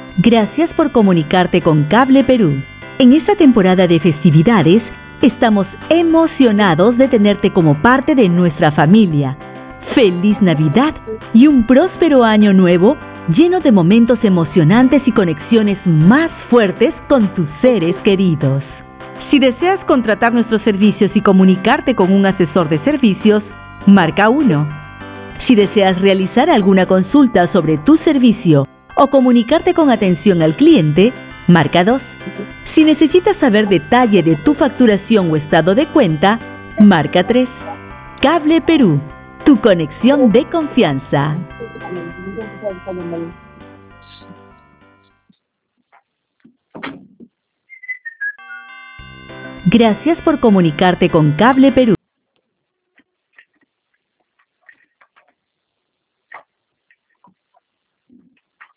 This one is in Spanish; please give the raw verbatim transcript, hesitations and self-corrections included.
Gracias por comunicarte con Cable Perú. En esta temporada de festividades, estamos emocionados de tenerte como parte de nuestra familia. ¡Feliz Navidad y un próspero año nuevo lleno de momentos emocionantes y conexiones más fuertes con tus seres queridos! Si deseas contratar nuestros servicios y comunicarte con un asesor de servicios, marca uno. Si deseas realizar alguna consulta sobre tu servicio o comunicarte con atención al cliente, marca dos. Si necesitas saber detalle de tu facturación o estado de cuenta, marca tres. Cable Perú, tu conexión de confianza. Gracias por comunicarte con Cable Perú.